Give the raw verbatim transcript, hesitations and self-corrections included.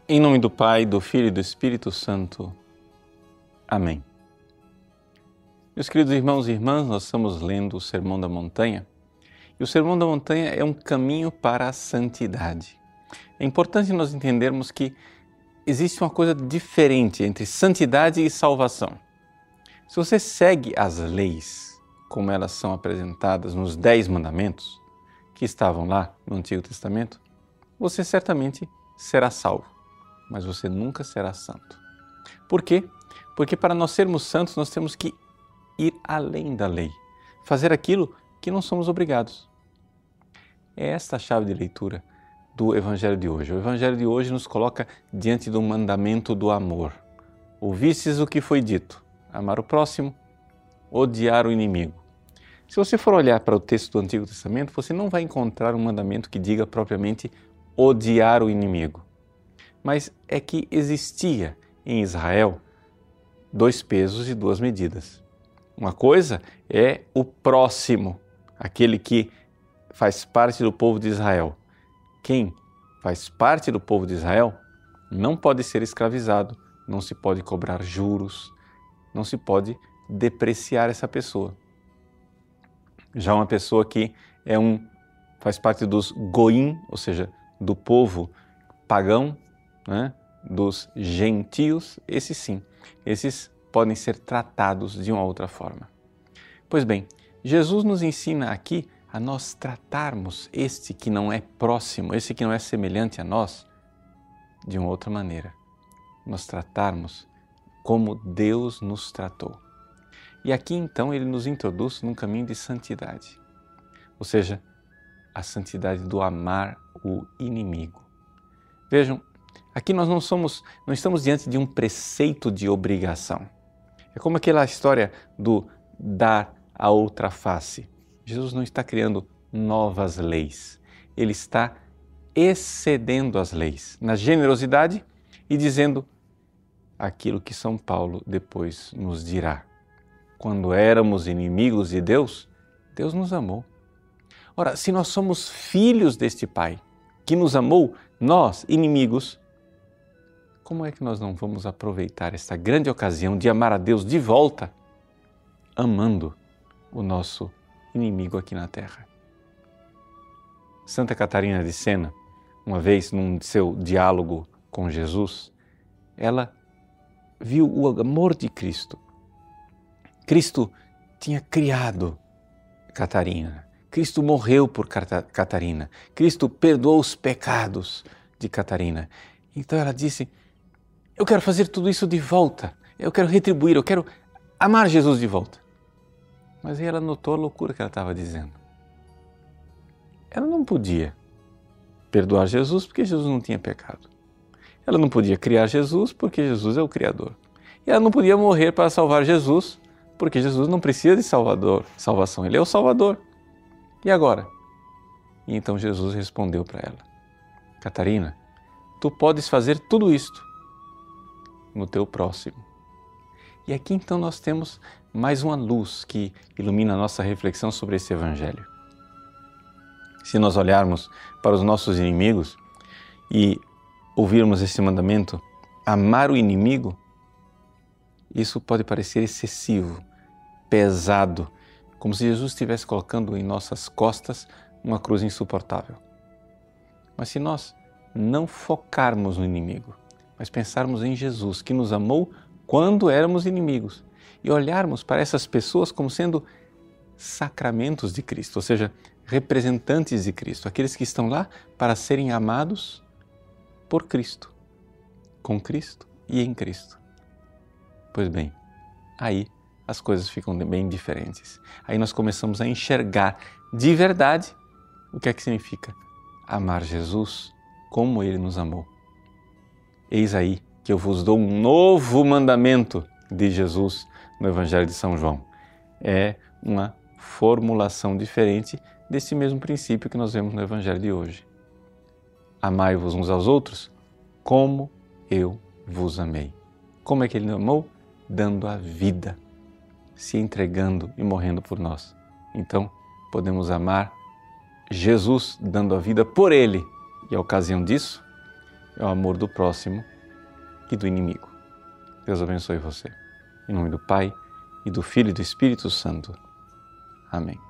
Em nome do Pai, do Filho e do Espírito Santo. Amém. Meus queridos irmãos e irmãs, nós estamos lendo o Sermão da Montanha. E o Sermão da Montanha é um caminho para a santidade. É importante nós entendermos que existe uma coisa diferente entre santidade e salvação. Se você segue as leis, como elas são apresentadas nos Dez Mandamentos, que estavam lá no Antigo Testamento, você certamente será salvo, mas você nunca será santo. Por quê? Porque para nós sermos santos, nós temos que ir além da lei, fazer aquilo que não somos obrigados. É esta a chave de leitura do Evangelho de hoje. O Evangelho de hoje nos coloca diante do mandamento do amor. Ouvistes o que foi dito, amar o próximo, odiar o inimigo. Se você for olhar para o texto do Antigo Testamento, você não vai encontrar um mandamento que diga propriamente odiar o inimigo. Mas é que existia em Israel dois pesos e duas medidas. Uma coisa é o próximo, aquele que faz parte do povo de Israel. Quem faz parte do povo de Israel não pode ser escravizado, não se pode cobrar juros, não se pode depreciar essa pessoa. Já uma pessoa que é um, faz parte dos goim, ou seja, do povo pagão, né, dos gentios, esses sim, esses podem ser tratados de uma outra forma. Pois bem, Jesus nos ensina aqui a nós tratarmos este que não é próximo, esse que não é semelhante a nós, de uma outra maneira. Nós tratarmos como Deus nos tratou. E aqui então ele nos introduz num caminho de santidade, ou seja, a santidade do amar o inimigo. Vejam, aqui nós não somos, não estamos diante de um preceito de obrigação. É como aquela história do dar a outra face. Jesus não está criando novas leis. Ele está excedendo as leis na generosidade e dizendo aquilo que São Paulo depois nos dirá. Quando éramos inimigos de Deus, Deus nos amou. Ora, se nós somos filhos deste Pai, que nos amou, nós, inimigos, como é que nós não vamos aproveitar esta grande ocasião de amar a Deus de volta, amando o nosso inimigo aqui na Terra? Santa Catarina de Sena, uma vez num seu diálogo com Jesus, ela viu o amor de Cristo. Cristo tinha criado Catarina, Cristo morreu por Catarina, Cristo perdoou os pecados de Catarina. Então ela disse, eu quero fazer tudo isso de volta, eu quero retribuir, eu quero amar Jesus de volta. Mas aí ela notou a loucura que ela estava dizendo. Ela não podia perdoar Jesus porque Jesus não tinha pecado. Ela não podia criar Jesus porque Jesus é o Criador. E ela não podia morrer para salvar Jesus porque Jesus não precisa de salvador, salvação, Ele é o Salvador. E agora? E então Jesus respondeu para ela, Catarina, tu podes fazer tudo isto no teu próximo. E aqui então nós temos mais uma luz que ilumina a nossa reflexão sobre esse Evangelho. Se nós olharmos para os nossos inimigos e ouvirmos esse mandamento, amar o inimigo, isso pode parecer excessivo, pesado, como se Jesus estivesse colocando em nossas costas uma cruz insuportável. Mas se nós não focarmos no inimigo, mas pensarmos em Jesus, que nos amou quando éramos inimigos, e olharmos para essas pessoas como sendo sacramentos de Cristo, ou seja, representantes de Cristo, aqueles que estão lá para serem amados por Cristo, com Cristo e em Cristo. Pois bem, aí as coisas ficam bem diferentes. Aí nós começamos a enxergar de verdade o que é que significa amar Jesus como Ele nos amou. Eis aí que eu vos dou um novo mandamento de Jesus no Evangelho de São João. É uma formulação diferente desse mesmo princípio que nós vemos no Evangelho de hoje. Amai-vos uns aos outros como eu vos amei. Como é que Ele amou? Dando a vida, se entregando e morrendo por nós. Então, podemos amar Jesus dando a vida por Ele. E a ocasião disso é o amor do próximo e do inimigo. Deus abençoe você. Em nome do Pai, e do Filho e do Espírito Santo. Amém.